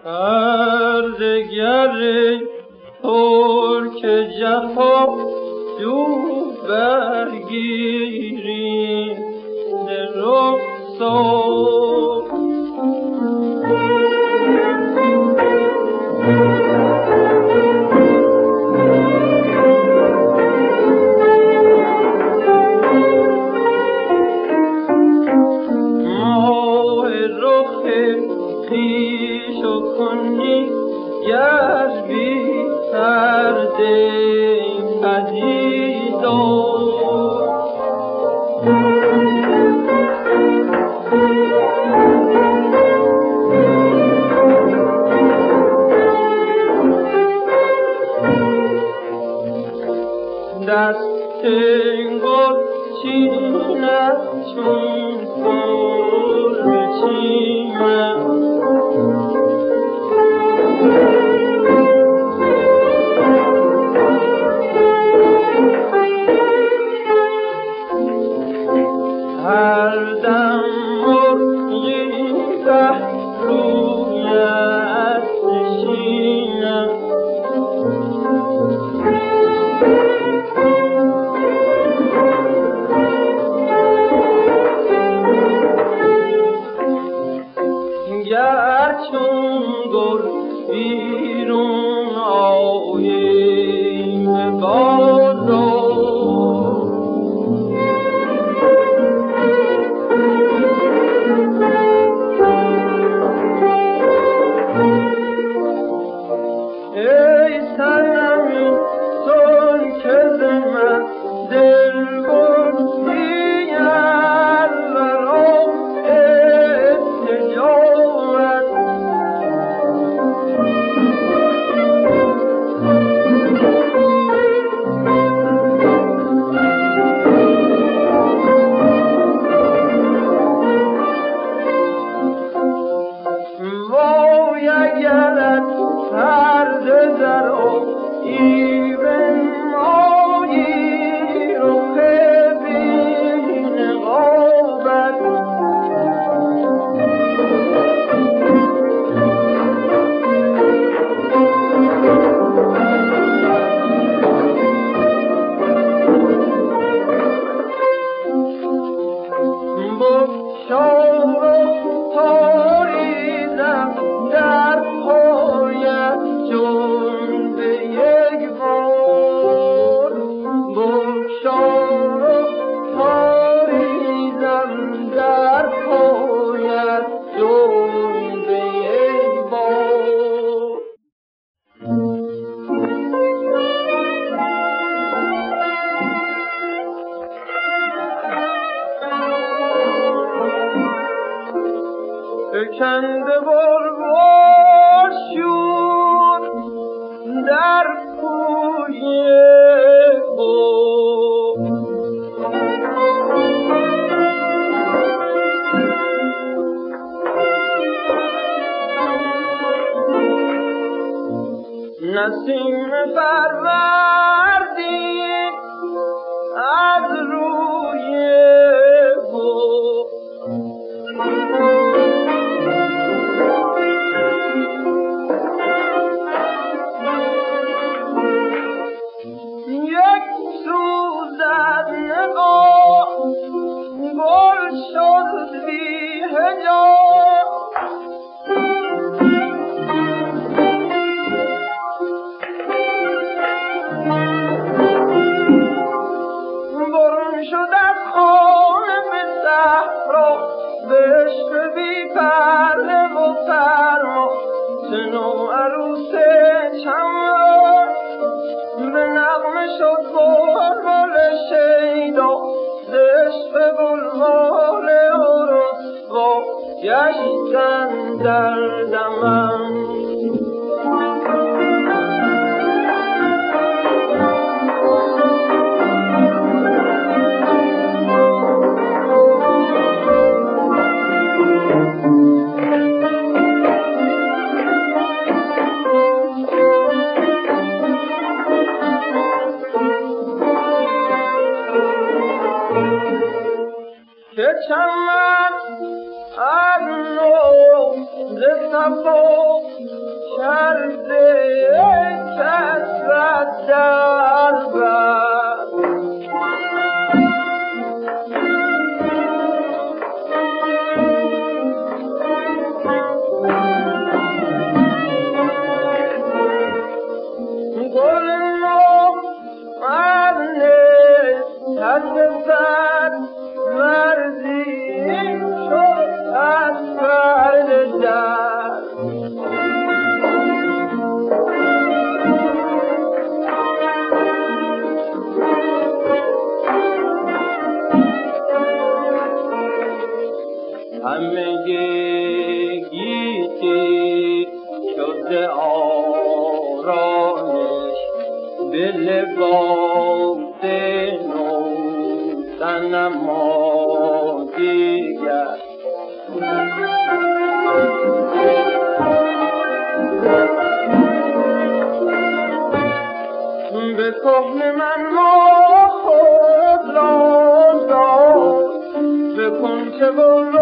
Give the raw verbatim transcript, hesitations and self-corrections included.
پردگر ترک جفا جو برگیری رخسار ماه رخ خویش و کنی گر بی پرده پدیدار دست گل چینت چون گل بچینم هر دم مرغی پهلویت نشینم گر چون گل بیرون آییم بازار ای صنمی چون که ز من دل بردی الورا التجامت وای اگرت پرده در ایوان مایی رخ بی نقابت بگشا و تاریزم در پایت چون به یک بار بگشا و تاریزم در پایت چون به یک بار فکنده بلبل شد در کوی او نسیم فروردین از روی او یک سوزد نگاه گل شد بی حجاب برون شد از خانه به صحرا به عشق بی پرده و فرما چنو عروس چمن به نغمه شد بلبل شیدا ز عشق بلبل رسوا گشتن در دمن که چمن از نو ز صفا کرده کسرت در بر گل ما مرنه تدبر مرزی شد از پرده در همه گیتی شده آرامش به لباس نو صنما دیگر به کهن من ما خود را داد به کنچه